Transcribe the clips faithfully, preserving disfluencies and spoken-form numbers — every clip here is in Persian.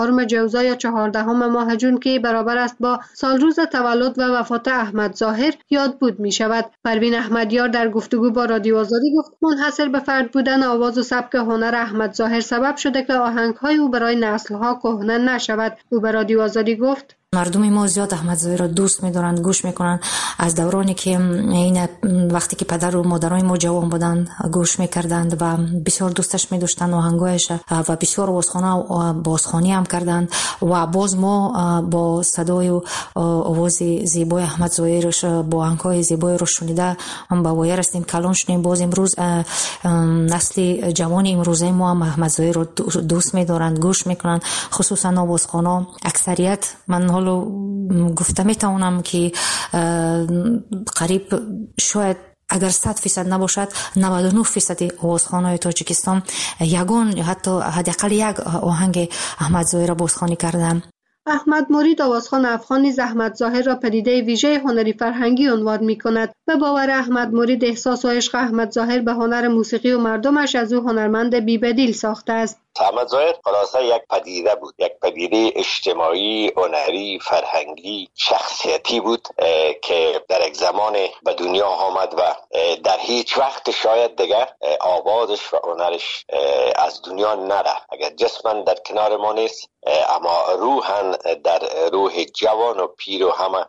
چهارم جوزا یا چهاردهم ماه جون که برابر است با سال روز تولد و وفات احمد ظاهر یاد بود می شود. پروین احمدیار در گفتگو با رادیو آزادی گفت منحصر به فرد بودن آواز و سبک هنر احمد ظاهر سبب شده که آهنگ‌های او برای نسل‌ها کهنه نشود. او به رادیو آزادی گفت مردم ما زیاد احمد ظاهر را دوست می‌دارند، گوش می‌کنند. از دورانی که این وقتی که پدر و مادرای ما جوان بودند گوش می‌کردند و بسیار دوستش می‌داشتند آهنگایش و بسیار بازخوانی و بازخوانی هم کردند و باز ما با صدای و آواز زیبای احمد ظاهرش با آهنگ‌های زیبای رو شنیده با وای رسیدیم کلان شدیم. باز امروز نسل جوان امروزه ما هم احمد ظاهر رو دوست می‌دارند، گوش می‌کنند، خصوصا بازخوانا. اکثریت من حالا گفته میتونم که قریب شاید اگر صد فیصد نباشد نود و نه فیصد آوازخوان‌های تاجیکستان یگان یا حتی حداقل یک آهنگ احمد ظاهر را بازخوانی کردند. احمد مرید آوازخوان افغان نیز احمد ظاهر را پدیده ویژه هنری فرهنگی عنوان می‌کند. به باور احمد مرید احساس و عشق احمد ظاهر به هنر موسیقی و مردمش از او هنرمند بی‌بدیل ساخته است. احمد ظاهر خلاصه یک پدیده بود، یک پدیده اجتماعی، هنری، فرهنگی، شخصیتی بود که در یک زمان به دنیا آمد و در هیچ وقت شاید دیگر آوازش و هنرش از دنیا نره. اگر جسماً در کنار ما نیست اما روحاً در روح جوان و پیر و همه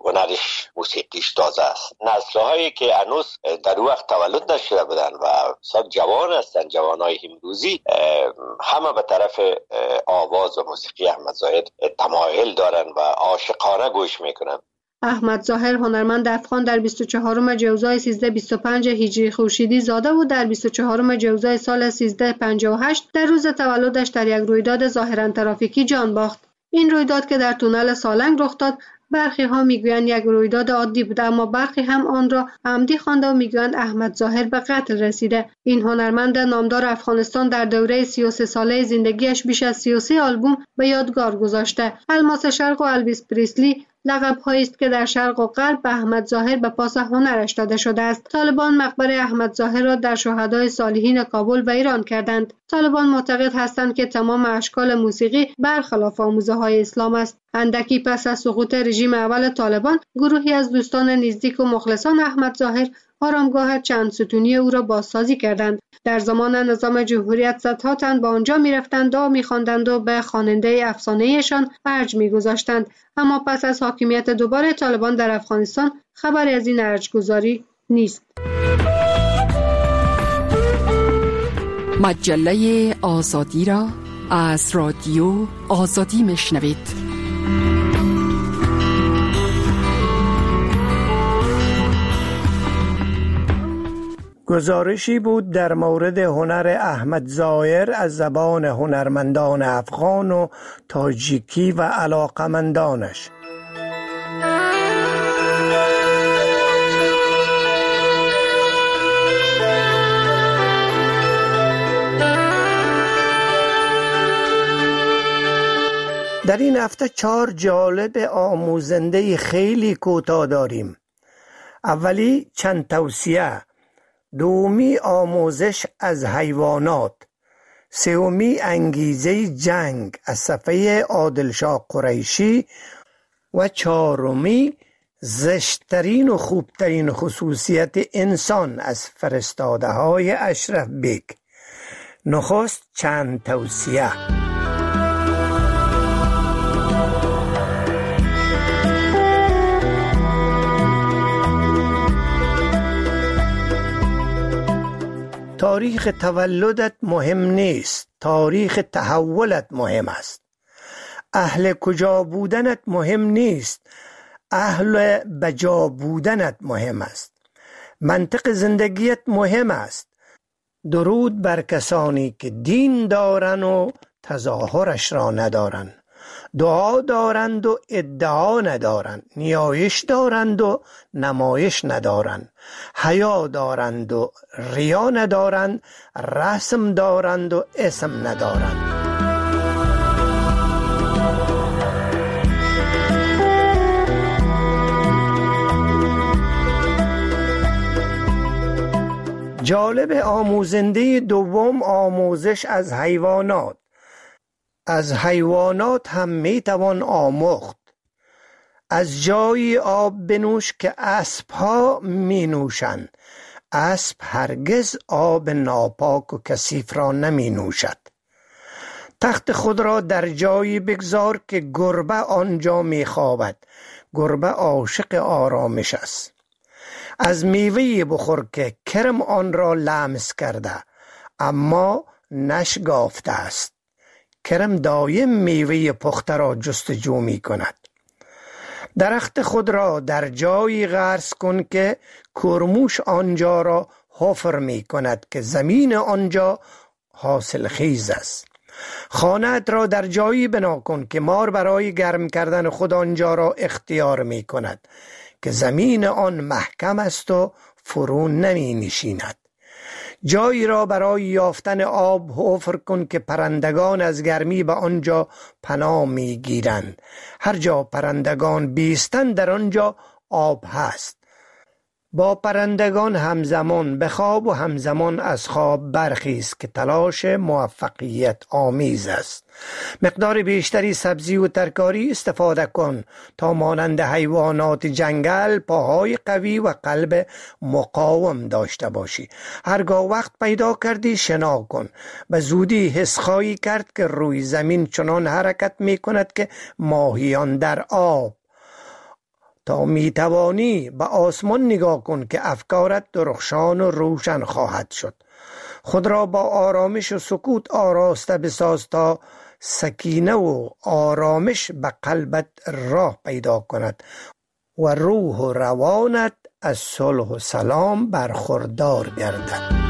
هنرش موسیقیش تازه است. نسل‌هایی که هنوز در وقت تولد نشده بودن و سب جوان هستن، جوانای امروزی، همه به طرف آواز و موسیقی احمد ظاهر تمایل دارن و عاشقانه گوش میکنن. احمد ظاهر هنرمند افغان در بیست و چهارم جوزای سیزده بیست و پنج هجری خورشیدی زاده و در بیست و چهارم جوزای سال سیزده پنجاه و هشت در روز تولدش در یک رویداد ظاهراً ترافیکی جان باخت. این رویداد که در تونل سالنگ رخ داد، برخی ها میگویند یک رویداد عادی بوده اما برخی هم آن را عمدی خوانده و میگویند احمد ظاهر به قتل رسیده. این هنرمند نامدار افغانستان در دوره سی و سه ساله زندگیش بیش از سی و سه آلبوم به یادگار گذاشته. الماس شرق و الویس پریسلی لقب‌هایی است که در شرق و غرب به احمد ظاهر به پاس هنرش داده شده است. طالبان مقبره احمد ظاهر را در شهدای صالحین کابل و ایران کردند. طالبان معتقد هستند که تمام اشکال موسیقی برخلاف آموزه‌های اسلام است. اندکی پس از سقوط رژیم اول طالبان، گروهی از دوستان نزدیک و مخلصان احمد ظاهر آرامگاه چند ستونی او را بازسازی کردند. در زمان نظام جمهوریت صدها تن به آنجا می‌رفتند و می‌خواندند و به خواننده افسانه‌ایشان ارج می‌گذاشتند. اما پس از حاکمیت دوباره طالبان در افغانستان خبری از این ارج‌گذاری نیست. مجله آزادی را از رادیو آزادی میشنوید. گزارشی بود در مورد هنر احمد ظاهر از زبان هنرمندان افغان و تاجیکی و علاقمندانش. در این هفته چهار جالب آموزنده خیلی کوتاه داریم. اولی چند توصیه، دومی آموزش از حیوانات، سومی انگیزه جنگ از صفحه عادلشاه قریشی و چهارمی زشترین و خوبترین خصوصیت انسان از فرستاده های اشرف بیگ. نخست چند توصیه. تاریخ تولدت مهم نیست، تاریخ تحولت مهم است. اهل کجا بودنت مهم نیست، اهل بجا بودنت مهم است. منطق زندگیت مهم است. درود بر کسانی که دین دارند و تظاهرش را ندارند، دعا دارند و ادعا ندارند، نیایش دارند و نمایش ندارند، حیا دارند و ریا ندارند، رسم دارند و اسم ندارند. جالب آموزنده دوم، آموزش از حیوانات. از حیوانات هم می توان آموخت. از جای آب بنوش که اسب ها می نوشند. اسب هرگز آب ناپاک و کثیف را نمی نوشد. تخت خود را در جایی بگذار که گربه آنجا می خوابد. گربه عاشق آرامش است. از میوه بخور که کرم آن را لمس کرده اما نشگافته است. کرم دایم میوه پخته را جستجو می کند. درخت خود را در جایی غرس کن که کرموش آنجا را حفر می کند که زمین آنجا حاصل خیز است. خانه‌ات را در جایی بنا کن که مار برای گرم کردن خود آنجا را اختیار می کند که زمین آن محکم است و فرو نمی نشیند. جایی را برای یافتن آب حفر کن که پرندگان از گرمی به آنجا پناه می گیرند. هر جا پرندگان بیستند در آنجا آب هست. با پرندگان همزمان بخواب و همزمان از خواب برخیز که تلاش موفقیت آمیز است. مقدار بیشتری سبزی و ترکاری استفاده کن تا مانند حیوانات جنگل پاهای قوی و قلب مقاوم داشته باشی. هرگاه وقت پیدا کردی شنا کن. به زودی حس خواهی کرد که روی زمین چنان حرکت می کند که ماهیان در آب. تا می توانی به آسمان نگاه کن که افکارت درخشان و روشن خواهد شد. خود را با آرامش و سکوت آراسته بساز تا سکینه و آرامش به قلبت راه پیدا کند و روح و روانت از صلح و سلام برخوردار گردد.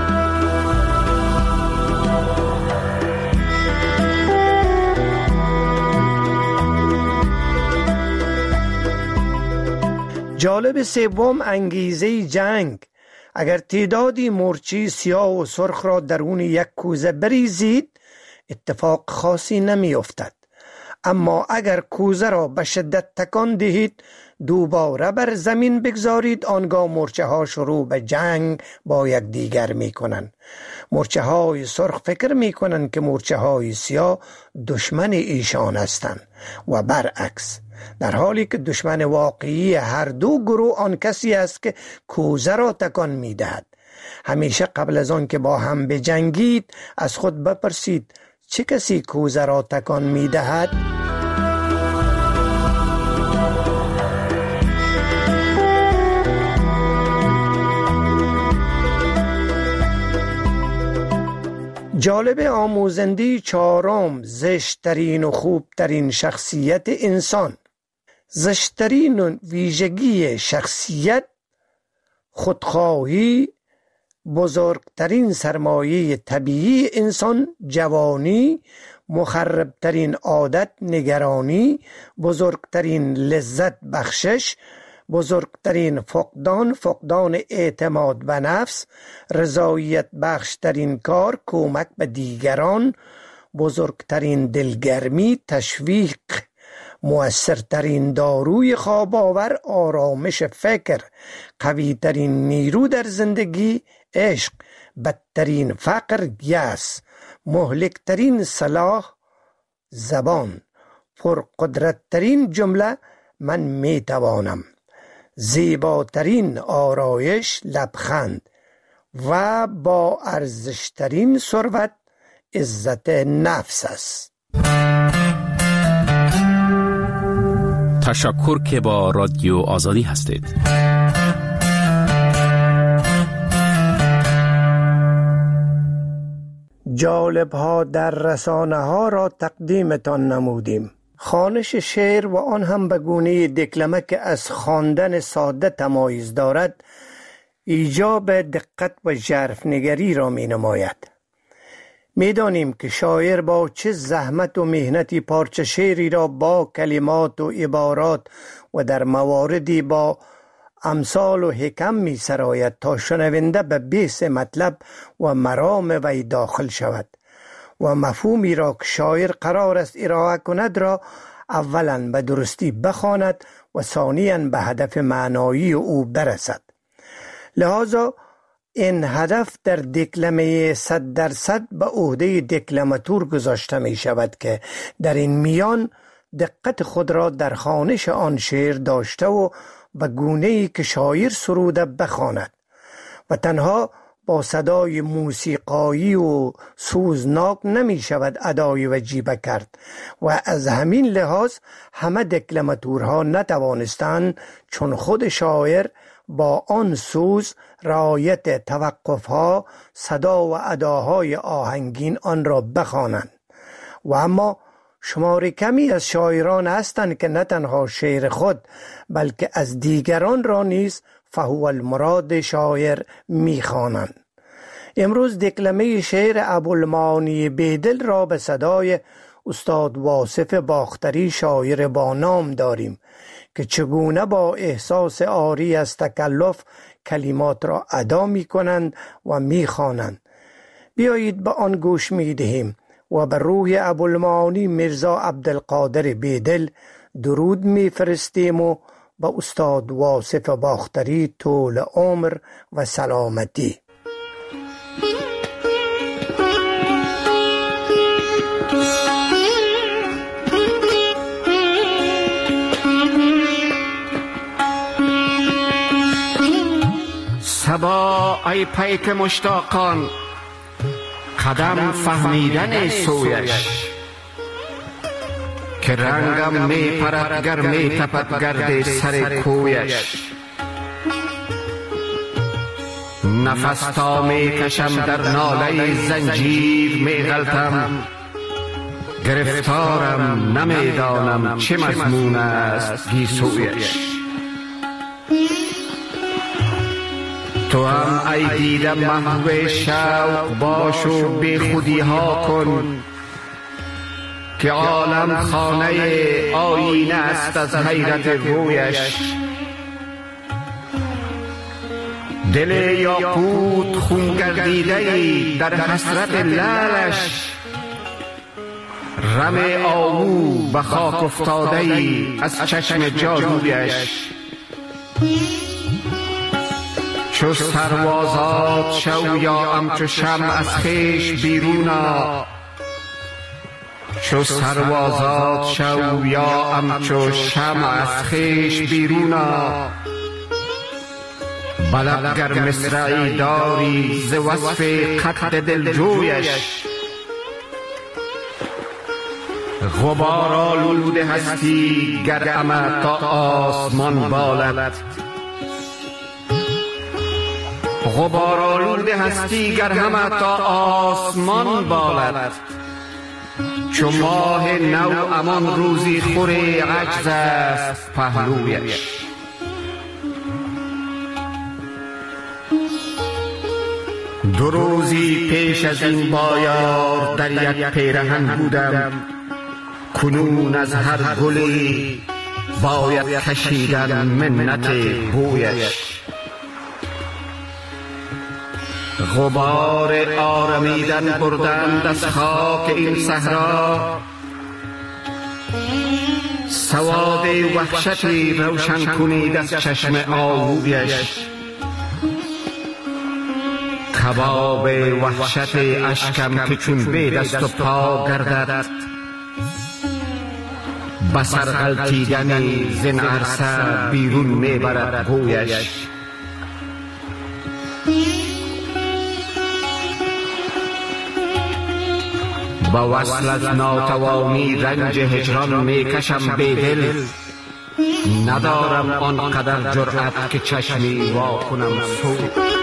جالب سوم انگیزه جنگ. اگر تعدادی مورچه سیاه و سرخ را درون یک کوزه بریزید اتفاق خاصی نمی افتد. اما اگر کوزه را به شدت تکان دهید دوباره بر زمین بگذارید آنگاه مورچه ها شروع به جنگ با یک دیگر می کنند. مورچه های سرخ فکر می کنند که مورچه های سیاه دشمن ایشان هستند و برعکس، در حالی که دشمن واقعی هر دو گروه آن کسی است که کوزه را تکان می دهد. همیشه قبل از آن که با هم بجنگید از خود بپرسید چه کسی کوزه را تکان می دهد؟ جالب آموزنده چهارم، زشترین و خوبترین شخصیت انسان. زشترین ویژگی شخصیت خودخواهی، بزرگترین سرمایه طبیعی انسان جوانی، مخربترین عادت نگرانی، بزرگترین لذت بخشش، بزرگترین فقدان فقدان اعتماد به نفس، رضایت بخشترین کار کمک به دیگران، بزرگترین دلگرمی تشویق، مؤثرترین داروی خواب آور آرامش فکر، قویترین نیرو در زندگی عشق، بدترین فقر یأس، مهلکترین سلاح زبان، پرقدرتترین جمله من می توانم، زیباترین آرایش لبخند و با ارزشترین ثروت عزت نفس است. تشکر که با رادیو آزادی هستید. جالب ها در رسانه ها را تقدیمتان نمودیم. خوانش شعر و آن هم به گونه دکلمه که از خواندن ساده تمایز دارد ایجاب دقت و ژرف‌نگری را می نماید. می دانیم که شاعر با چه زحمت و مهنتی پارچه شعری را با کلمات و عبارات و در مواردی با امثال و حکم می سراید تا شنونده به بیس مطلب و مرام وی داخل شود و مفهومی را که شاعر قرار است ارائه کند را اولا به درستی بخواند و ثانیاً به هدف معنایی او برسد. لذا این هدف در دکلمه صد درصد به عهده دکلماتور گذاشته می شود که در این میان دقت خود را در خوانش آن شعر داشته و به گونه‌ای که شاعر سروده بخواند و تنها با صدای موسیقایی و سوزناک نمی شود ادای وجیبه کرد و از همین لحاظ همه دکلماتورها نتوانستند چون خود شاعر با آن سوز رعایت توقفها صدا و اداهای آهنگین آن را بخوانند. و اما شمار کمی از شاعران هستند که نه تنها شعر خود بلکه از دیگران را نیز فهو المراد شاعر میخوانند. امروز دکلمه شعر ابوالمعانی بیدل را به صدای استاد واصف باختری شاعر با نام داریم که چگونه با احساس عاری از تکلف کلمات را ادا می کنند و می خوانند. بیایید به آن گوش می دهیم و به روح ابوالمعانی میرزا عبدالقادر بیدل درود می فرستیم و به استاد واصف باختری طول عمر و سلامتی. صبا ای پیک مشتاقان قدم فهمیدن سویش که رنگم می پرد گر می تپد گرد سر کویش. نفس تا می کشم در ناله زنجیر می غلطم، گرفتارم نمیدانم چه مضمون است گیسویش. تو هم ای دیده محو شوق باش و بی خودی ها کن که عالم خانه آینه است از حیرت رویش. دل یاقوت خون گردیده در حسرت لالش، رم آهو به خاک افتاده از چشم جادویش. چو سروازات شو یا همچو شمع از خویش بیرونا، چو سروازات شو یا همچو شمع از خویش بیرونا. بلد گر مصرعی داری ز وصف قد دلجویش، غبار آلود هستی گر همه تا آسمان بالد. غبار آلود هستی گر همه تا آسمان بالد. چو ماه نو امان روزی خوری عجز است پهلویش. دو روزی پیش از این بایار در یک پیرهن بودم، کنون از هر گلی باید کشیدن منت بویش. غبار آرمیدن بردند از خاک این صحرا، سواد وحشتی روشن کنید از چشم آهویش. کباب وحشت اشکم که چون به دست و پا گردد، بسر غلطیدنی زن عرصه بیرون میبرد گویش. با وصل از ناتوانی رنج هجران میکشم بیدل، ندارم آنقدر جرأت که چشمی وا کنم سو.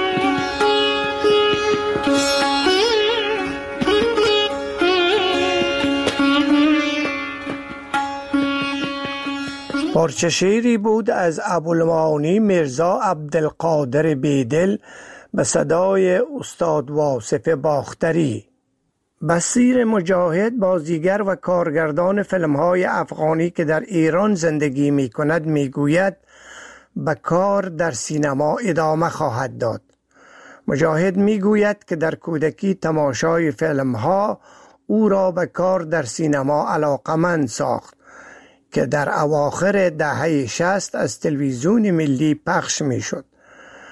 پارچه شعری بود از ابوالمعانی میرزا عبدالقادر بیدل به صدای استاد واصف باختری. بصیر مجاهد، بازیگر و کارگردان فیلم‌های افغانی که در ایران زندگی می‌کند می‌گوید به کار در سینما ادامه خواهد داد. مجاهد می‌گوید که در کودکی تماشای فیلم‌ها او را به کار در سینما علاقمند ساخت که در اواخر دهه شصت از تلویزیون ملی پخش می‌شد.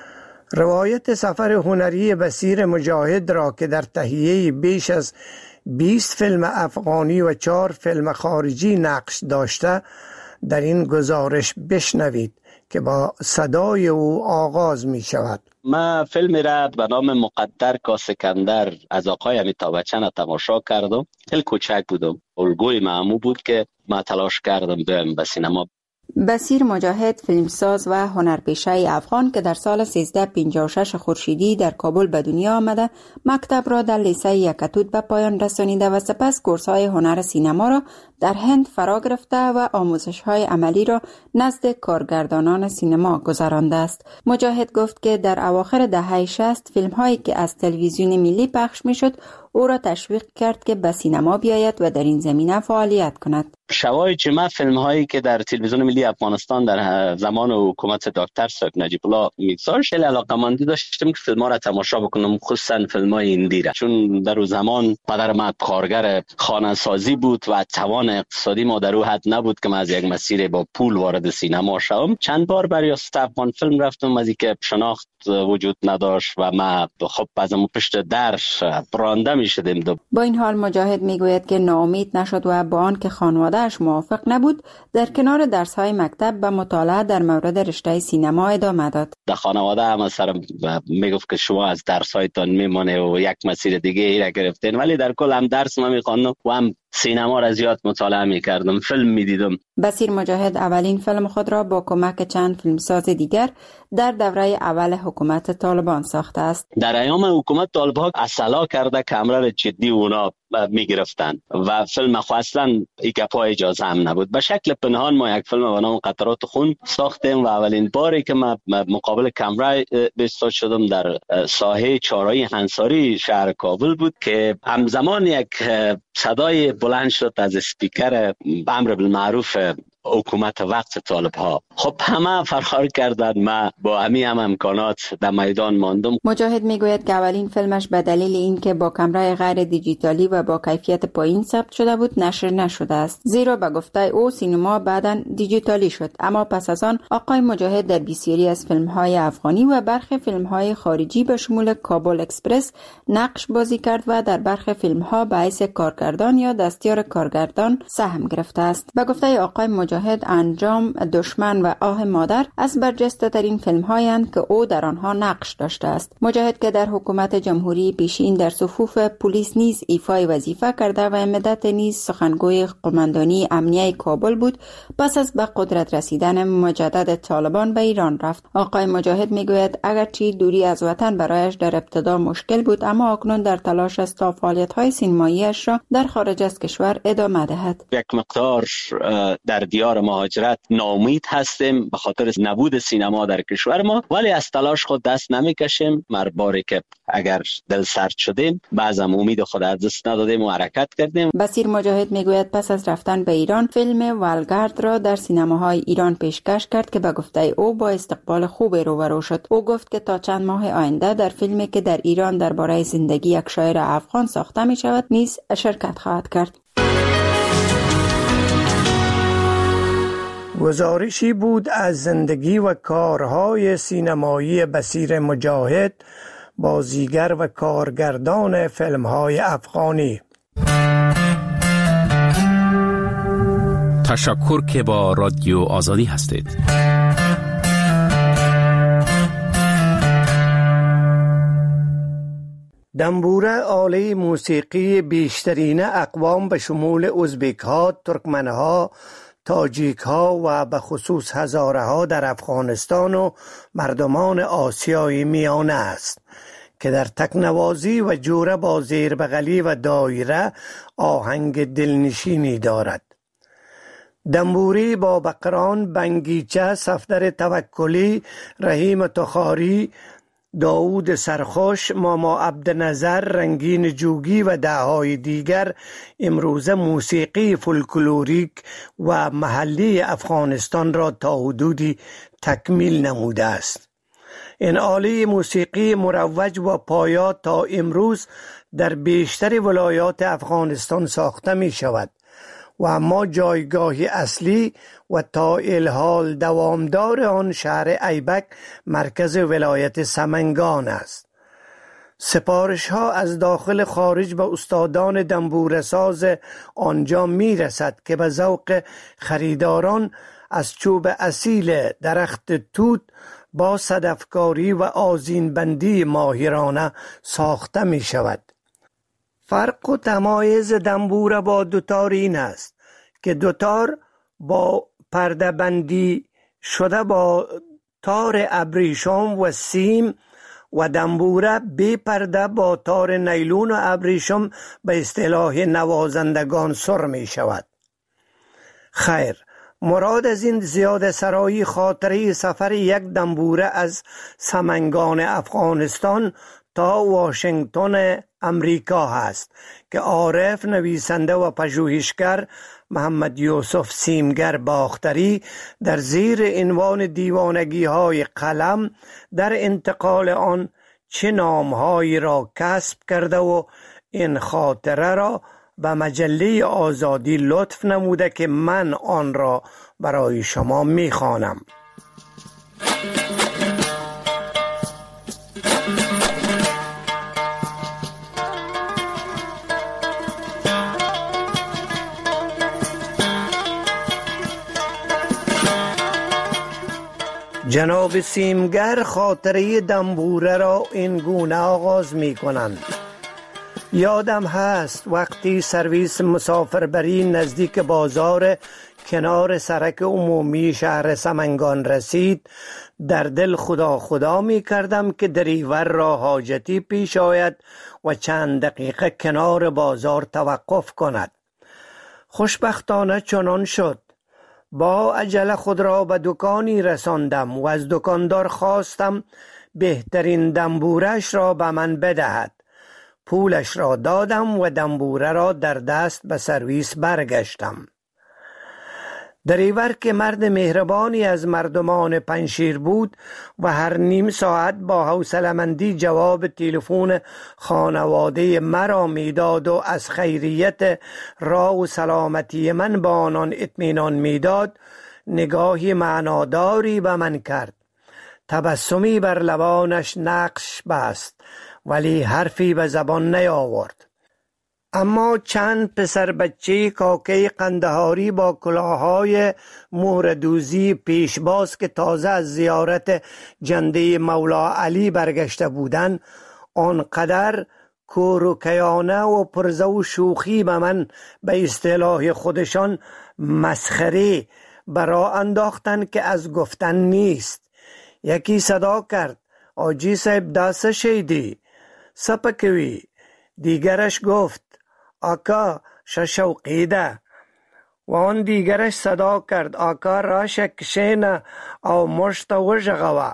روایت سفر هنری بصیر مجاهد را که در تهیه بیش از بیست فیلم افغانی و چهار فیلم خارجی نقش داشته در این گزارش بشنوید که با صدای او آغاز می شود. ما فیلمی را به نام مقدر کا سکندر از آقای امیتاب بچن تماشا کردم. خیلی کوچک بودم. الگوی معمول بود که ما تلاش کردم برم به سینما. بصیر مجاهد فیلمساز و هنرپیشه افغان که در سال سیزده پنجاه و شش خورشیدی در کابل به دنیا آمده، مکتب را در لیسه یکتود به پایان رسانیده و سپس کورس‌های هنر سینما را در هند فرا گرفته و آموزش‌های عملی را نزد کارگردانان سینما گذرانده است. مجاهد گفت که در اواخر دهه شصت فیلم‌هایی که از تلویزیون ملی پخش می‌شد او را تشویق کرد که به سینما بیاید و در این زمینه فعالیت کند. شواهد چما فیلم هایی که در تلویزیون ملی افغانستان در زمان حکومت دکتر سرک نجیب الله میگذاشت خیلی علاقه‌مندی داشتم که فیلم ها را تماشا بکنم، خصوصا فیلم های هندی را، چون در اون زمان پدر من کارگر خانه سازی بود و توان اقتصادی ما در اون حد نبود که من از یک مسیر با پول وارد سینما شوم. چند بار برای ریاست افغان فیلم رفتم، از اینکه شناخت وجود نداشت و ما خب بعضی پشت درش برانده میشدیم. با این حال مجاهد میگوید که ناامید نشد و با آن که خانواده‌اش موافق نبود در کنار درس‌های مکتب به مطالعه در مورد رشته سینما ادامه داد. در خانواده هم سر میگفت که شما از درس‌هایتان میمونه و یک مسیر دیگه ای را گرفتین، ولی در کل هم درس ما میخواندم و هم سینما را زیاد مطالعه میکردم، فیلم میدیدم. بصیر مجاهد اولین فیلم خود را با کمک چند فیلمساز دیگر در دوره اول حکومت طالبان ساخته است. در ایام حکومت طالبان اصلاح کرده کامرا را جدی اونا میگرفتن و فیلم خو اصلا ایگپا اجازه هم نبود. به شکل پنهان ما یک فیلم به نام قطرات خون ساختیم و اولین باری که ما مقابل کامرا بایستاده شدم در ساحه چهارراه انصاری شهر کابل بود که همزمان یک صدای بلند شد از اسپیکر امر بالمعروف حکومت وقت طالب ها. خب همه فرار کردند، ما با همین هم امکانات در میدان ماندم. مجاهد میگوید که اولین فیلمش به دلیل اینکه با کامرای غیر دیجیتالی و با کیفیت پایین ثبت شده بود نشر نشده است، زیرا به گفته او سینما بعداً دیجیتالی شد. اما پس از آن آقای مجاهد در بسیاری از فیلم‌های افغانی و برخی فیلم‌های خارجی به شمول کابل اکسپرس نقش بازی کرد و در برخی فیلم‌ها به حیث کارگردان یا دستیار کارگردان سهم گرفته است. به گفته آقای مجاهد انجام، دشمن و آه مادر از برجسته ترین فیلم هایند که او در آنها نقش داشته است. مجاهد که در حکومت جمهوری پیشین در صفوف پلیس نیز ایفای وظیفه کرده و مدت نیز سخنگوی قماندانی امنیه کابل بود، پس از به قدرت رسیدن مجدد طالبان به ایران رفت. آقای مجاهد میگوید اگرچه دوری از وطن برایش در ابتدا مشکل بود، اما اکنون در تلاش است تا فعالیت های سینماییش را در خارج از کشور ادامه دهد. یک مقدار در دیار مهاجرت ناامید هستیم به خاطر نبود سینما در کشور ما، ولی از تلاش خود دست نمیکشیم. مرباری که اگر دل سرد شدیم بعضم امید خود از دست ندادیم و حرکت کردیم. بصیر مجاهد میگوید پس از رفتن به ایران فیلم ولگرد را در سینماهای ایران پیشکش کرد که به گفته او با استقبال خوبی روبرو شد. او گفت که تا چند ماه آینده در فیلمی که در ایران درباره زندگی یک شاعر افغان ساخته می شود نیز شرکت خواهد کرد. گزارشی بود از زندگی و کارهای سینمایی بصیر مجاهد، بازیگر و کارگردان فیلم‌های افغانی. تشکر که با رادیو آزادی هستید. دنبوره آله موسیقی بیشترین اقوام به شمول ازبک‌ها، ترکمن‌ها، تاجیک ها و به خصوص هزاره ها در افغانستان و مردمان آسیای میانه است که در تکنوازی و جوره با زیربغلی و دایره آهنگ دلنشینی دارد. دنبوری با بقران، بنگیچه، صفدر توکلی، رحیم تخاری، داود سرخوش، ماما عبدنظر، رنگین جوگی و دههای دیگر امروزه موسیقی فولکلوریک و محلی افغانستان را تا حدودی تکمیل نموده است. این آله موسیقی مروج و پایا تا امروز در بیشتر ولایات افغانستان ساخته می شود و اما جایگاه اصلی و تا الحال دوامدار آن شهر ایبک مرکز ولایت سمنگان است. سپارش ها از داخل خارج به استادان دنبوره ساز آنجا می رسد که به ذوق خریداران از چوب اصیل درخت توت با صدفکاری و آذین بندی ماهرانه ساخته می شود. فرق و تمایز دنبوره با دوتار این است که دوتار با پرده بندی شده با تار ابریشم و سیم و دنبوره بی پرده با تار نیلون و ابریشم به اصطلاح نوازندگان سر می شود. خیر، مراد از این زیاده سرایی خاطره سفر یک دنبوره از سمنگان افغانستان تا واشنگتن امریکا هست که عارف نویسنده و پژوهشگر محمد یوسف سیمگر باختری در زیر عنوان دیوانگی های قلم در انتقال آن چه نامهایی را کسب کرده و این خاطره را به مجله آزادی لطف نموده که من آن را برای شما میخوانم. جناب سیمگر خاطره دنبوره را این گونه آغاز می کنند. یادم هست وقتی سرویس مسافربری نزدیک بازار کنار سرک عمومی شهر سمنگان رسید، در دل خدا خدا می کردم که دریور را حاجتی پیش آید و چند دقیقه کنار بازار توقف کند. خوشبختانه چنان شد. با عجله خود را به دکانی رساندم و از دکاندار خواستم بهترین دنبورش را به من بدهد. پولش را دادم و دنبوره را در دست به سرویس برگشتم. دریور که مرد مهربانی از مردمان پنشیر بود و هر نیم ساعت با حوصله‌مندی جواب تلفن خانواده مرا میداد و از خیریت راه و سلامتی من با آنان اطمینان میداد، نگاهی معناداری به من کرد. تبسمی بر لبانش نقش بست ولی حرفی به زبان نیاورد. اما چند پسر بچه کاکه قندهاری با کلاههای مهردوزی پیشباز که تازه از زیارت جنده مولا علی برگشته بودند، آنقدر کوروکیانه و پرزه و شوخی به من به اصطلاح خودشان مسخره برا انداختند که از گفتن نیست. یکی صدا کرد: آجی صاحب داسه شیدی سپکوی. دیگرش گفت: آقا ششوقیده. و آن دیگرش صدا کرد: آقا راشه کشینه او مشت وژغوه.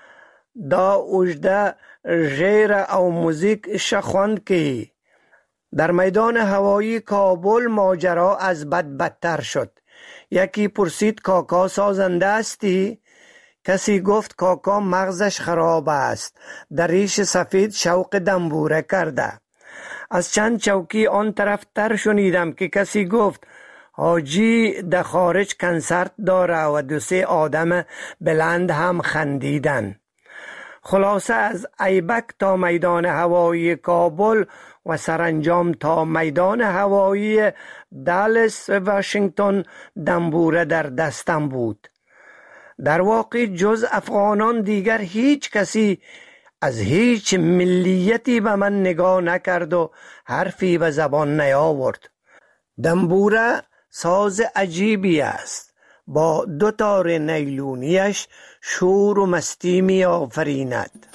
دا اوجده ژیره او موزیک شخوند کی. در میدان هوایی کابل ماجرا از بد بدتر شد. یکی پرسید: کاکا سازنده استی؟ کسی گفت: کاکا مغزش خراب است، در ریش سفید شوق دنبوره کرده. از چند چوکی آن طرف تر شنیدم که کسی گفت: حاجی در خارج کنسرت داره و دو سه آدم بلند هم خندیدن. خلاصه از ایبک تا میدان هوایی کابل و سرانجام تا میدان هوایی دالاس و واشنگتن دنبوره در دستم بود. در واقع جز افغانان دیگر هیچ کسی از هیچ ملیتی به من نگاه نکرد و حرفی به زبان نیاورد. دنبوره ساز عجیبی است. با دو تار نیلونیش شور و مستی می آفریند.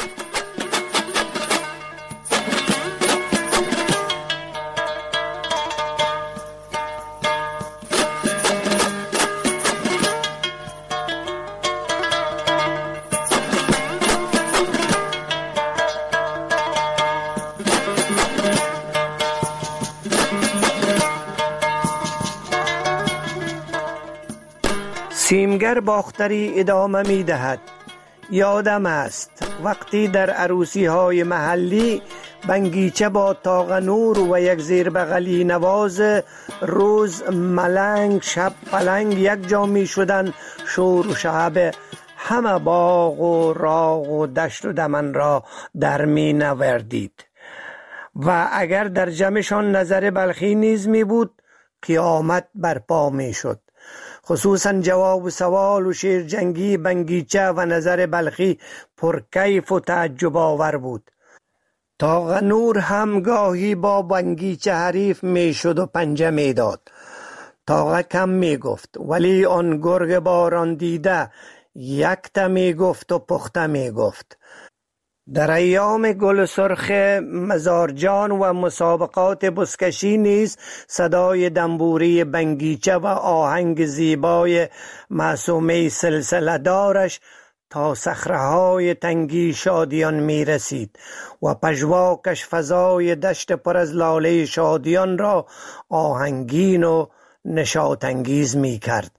سیمگر باختری ادامه می دهد: یادم است وقتی در عروسی های محلی بنگیچه با طاق نور و یک زیر بغلی نواز، روز ملنگ شب پلنگ یک جا می شدن، شور و شعب همه باغ و راغ و دشت و دمن را در می نوردید. و اگر در جمعشان نظر بلخی نیز می بود، قیامت برپا می شد. خصوصا جواب سوال و شعر جنگی بنگیچه و نظر بلخی پرکیف و تعجب آور بود. طاق نور هم گاهی با بنگیچه حریف می شد و پنجه می داد. طاق کم می گفت، ولی آن گرگ باران دیده یکتا می گفت و پخته می گفت. در ایام گل سرخ مزارجان و مسابقات بزکشی نیز صدای دنبوری بنگیچه و آهنگ زیبای معصومه سلسله دارش تا صخره‌های تنگی شادیان می رسید و پژواکش فضای دشت پر از لاله شادیان را آهنگین و نشاط‌انگیز می کرد.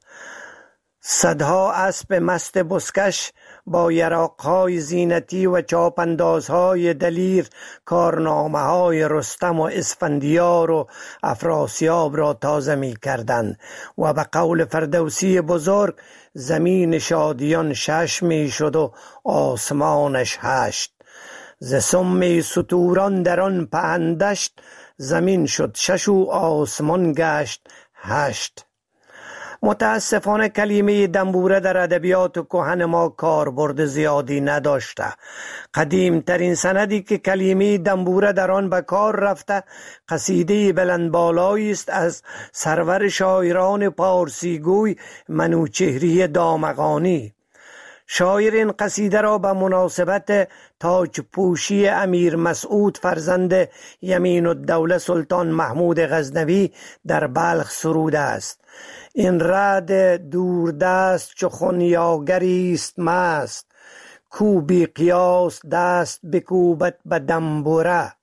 صدها اسب مست بزکش با یراقهای زینتی و چاپندازهای دلیر کارنامه‌های رستم و اسفندیار و افراسیاب را تازه می کردند و به قول فردوسی بزرگ زمین شادیان شش می شد و آسمانش هشت. ز سم ستوران در آن پهندشت، زمین شد شش و آسمان گشت هشت. متاسفانه کلمه دنبوره در ادبیات کهن ما کاربرد زیادی نداشته. قدیم ترین سندی که کلمه دنبوره در آن به کار رفته قصیده بلندبالایی است از سرور شاعران پارسیگوی منوچهری دامغانی. شاعر این قصیده را به مناسبت تاج پوشی امیر مسعود فرزند یمین الدوله سلطان محمود غزنوی در بلخ سروده است. این رد دوردست چو خنیاگری است مست، کو بی قیاس دست بکوبد به دنبوره.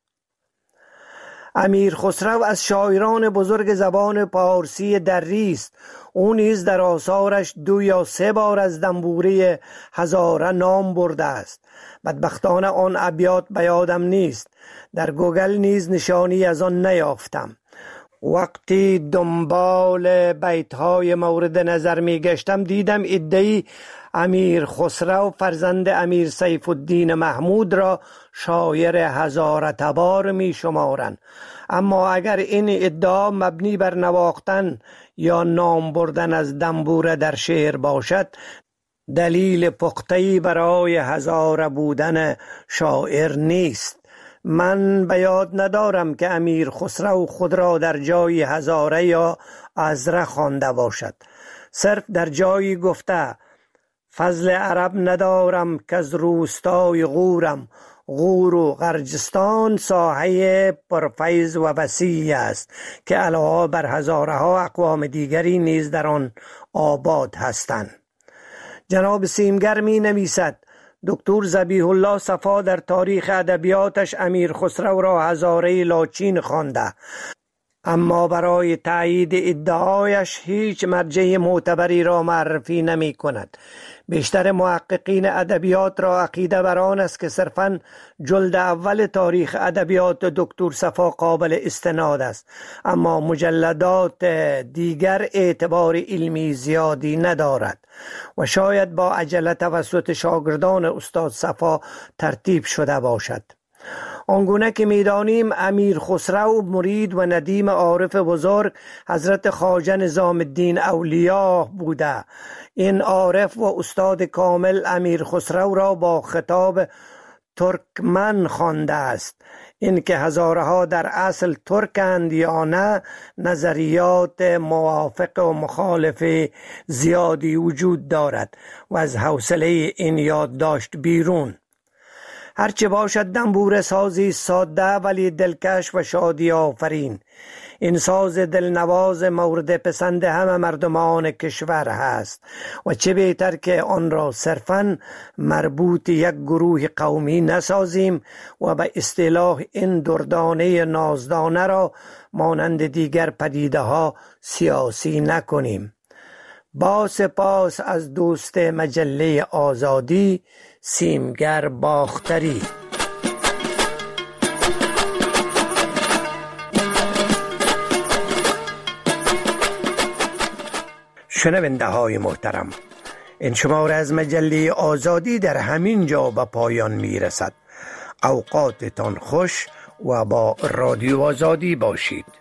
امیر خسرو از شاعران بزرگ زبان پارسی دری است. او نیز در آثارش دو یا سه بار از دنبوره هزاره نام برده است. بدبختانه آن ابیات به یادم نیست. در گوگل نیز نشانی از آن نیافتم. وقتی دنبال بیتهای مورد نظر می گشتم دیدم ادعی امیر خسرو فرزند امیر سیف الدین محمود را شاعر هزاره تبار می شمارند. اما اگر این ادعا مبنی بر نواختن یا نام بردن از دنبوره در شعر باشد، دلیل پخته‌ای برای هزاره بودن شاعر نیست. من به یاد ندارم که امیر خسرو خود را در جای هزاره یا ازره خوانده باشد. صرف در جایی گفته فضل عرب ندارم که از روستای غورم، غور و غرجستان ساحه پرفیض و وسیع است که علاوه بر هزاره ها اقوام دیگری نیز در آن آباد هستند. جناب سیمگر می نویسد دکتر ذبیح الله صفا در تاریخ ادبیاتش امیر خسرو را هزاره لاچین خوانده، اما برای تایید ادعایش هیچ مرجع معتبری را معرفی نمی کند. بیشتر محققین ادبیات را عقیده بر آن است که صرفاً جلد اول تاریخ ادبیات دکتر صفا قابل استناد است، اما مجلدات دیگر اعتبار علمی زیادی ندارد و شاید با عجله توسط شاگردان استاد صفا ترتیب شده باشد. آنگونه که میدانیم امیر خسرو مرید و ندیم عارف بزرگ حضرت خواجه نظام الدین اولیاء بوده. این عارف و استاد کامل امیر خسرو را با خطاب ترکمن خوانده است. این که هزاره ها در اصل ترکند یا نه، نظریات موافق و مخالف زیادی وجود دارد و از حوصله این یادداشت بیرون. هرچه باشد دنبوره سازی ساده ولی دلکش و شادی آفرین. این ساز دلنواز مورد پسند همه مردمان کشور هست و چه بهتر که آن را صرفاً مربوط یک گروه قومی نسازیم و به اصطلاح این دردانه نازدانه را مانند دیگر پدیده ها سیاسی نکنیم. با سپاس از دوست مجله آزادی، سیمگر باختری. شنونده های محترم، این شماره از مجله آزادی در همین جا به پایان می رسد. اوقاتتان خوش و با رادیو آزادی باشید.